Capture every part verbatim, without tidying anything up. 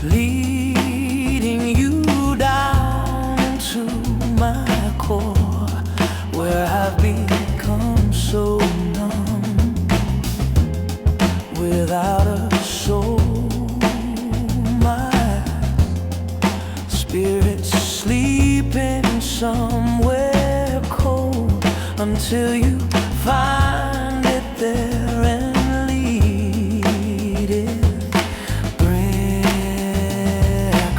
leading you down to my core, where I've become so numb, without a soul. My spirit's sleeping somewhere cold, until you find it there and lead it back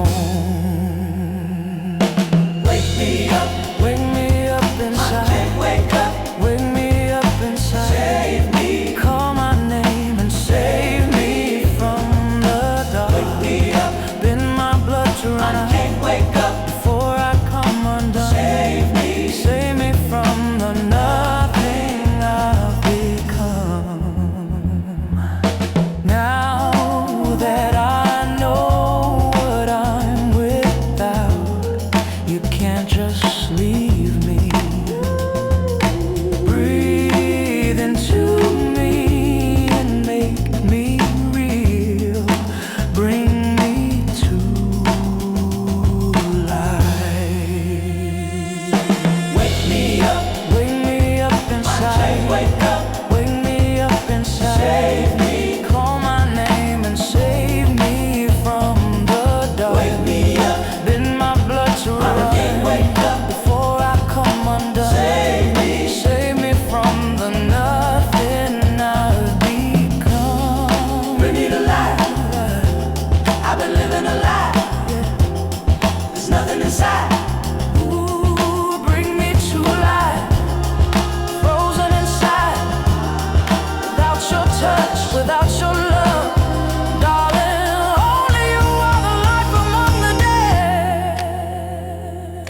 home. Wake me up, Wake me up inside. I can't wake up. Wake me up inside. Save me. Call my name and save me from the dark. Wake me up, Bend my blood to run I out can't wake up. before I come undone. Save me. Save me from the nothing I've become. Now that I know what I'm without, you can't just leave me. Breathe into me and make me real. Bring me to life. Wake me up, Wake me up I inside. can't wake up. Wake me up inside. Save me. Call my name and save me from the dark. Wake me up, Bend my blood to I can't run wake up. before I come undone. Save me. Save me from the nothing I've become. Bring me to life. I've been living a lie. There's nothing inside. Ooh, bring me to life. Frozen inside, without your touch, without your love, darling. Only you are the life among the dead.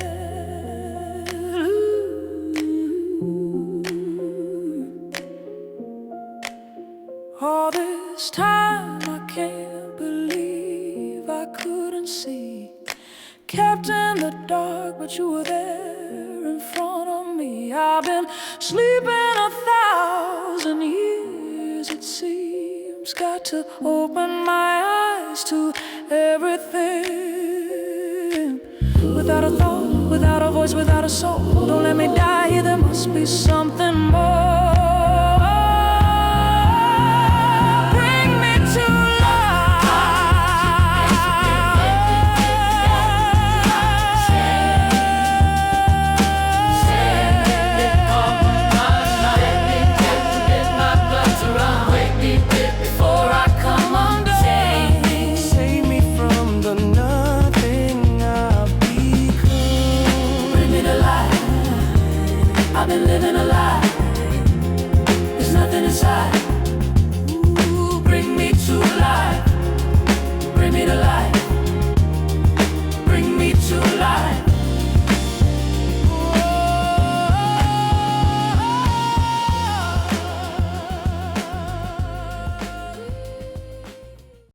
All this time I can't believe I couldn't see. Kept in the dark, but you were there in front of me. I've been sleeping a thousand years, it seems. Got to open my eyes to everything. Without a thought, without a voice, without a soul, don't let me die here, there must be something more.